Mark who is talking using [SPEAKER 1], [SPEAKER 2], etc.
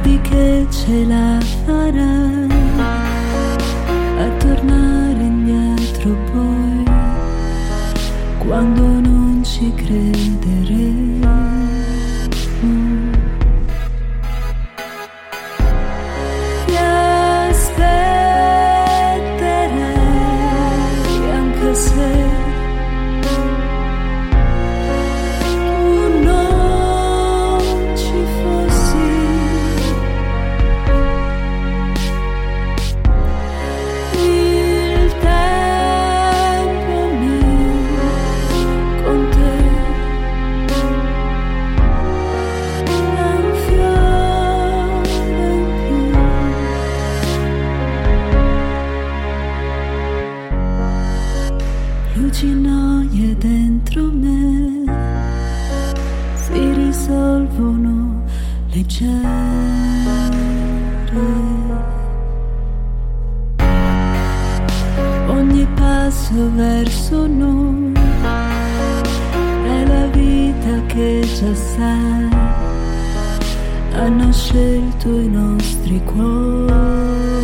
[SPEAKER 1] credi che ce la farai a tornare indietro poi, quando non ci crederemo. Ti aspetterei anche se noie dentro me si risolvono leggere. Ogni passo verso noi è la vita che già sai, hanno scelto i nostri cuori.